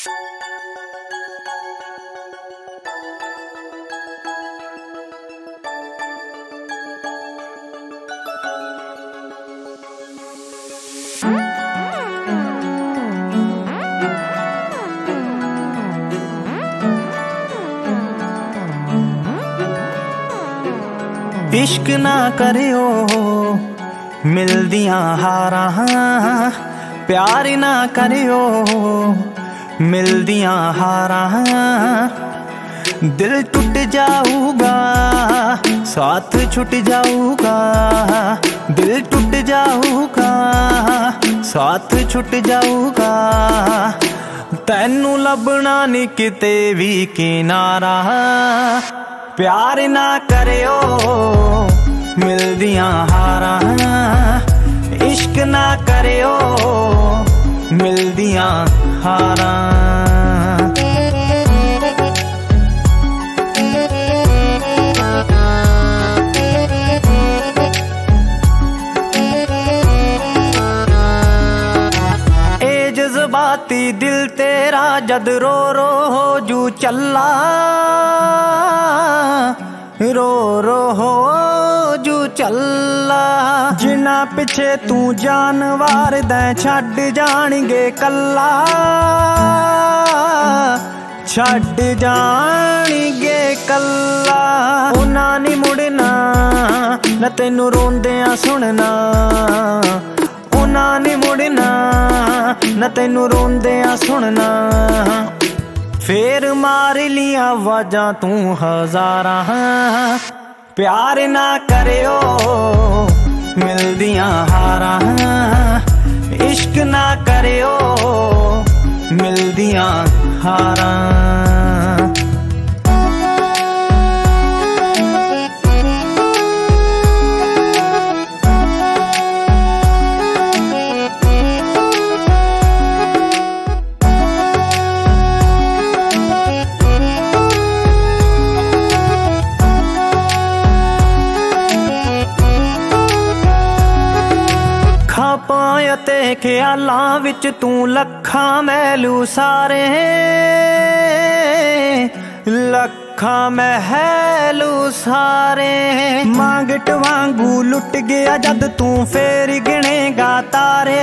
इश्क ना करियो मिलदियां हारां, प्यार ना करियो मिलदियां हारां। दिल टूट जाऊगा साथ छुट जाऊगा, दिल टूट जाऊगा साथ छुट जाऊगा। तैनू लभना नी किते भी किनारा, प्यार ना करियो मिलदियां हारां। इश्क ना करियो मिलदियां हारां। ए जज्बाती दिल तेरा जद रो रो हो जू चला, रो रो हो जू चला। जिन्ना पिछे तू जानवर दै छड्ड जाणगे कल्ला, छड्ड जाणगे कल्ला। उन्हां नी मुड़ना न तैनू रोंदियां सुनना, उन्हां नी मुड़ना न तैनू रोंदियां सुनना। फेर मार लिया आवाजां तू हज़ारां, प्यार ना करियो मिलदियां हारां। इश्क ना करियो मिलदियां हारां। खापां ते ख्यालां विच तू लखां महलू सारे, लखां महलू सारे। मांगट वांगू लुट गया जद तू फेर गिनेगा तारे,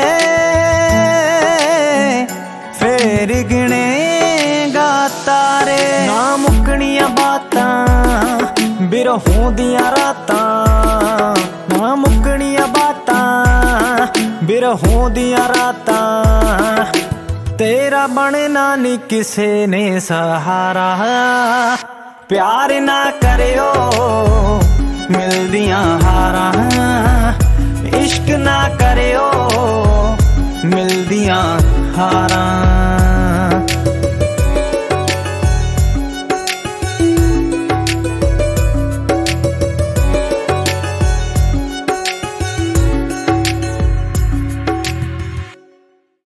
फेर गिनेगा तारे। ना मुकनियां बातां बिरहों दियां रातां, ना मुकनियां बातां बिरहों दियां रातां। तेरा बनना नी किसे ने सहारा, प्यार ना करियो मिलदियां हारां। इश्क ना करियो मिलदियां हारां।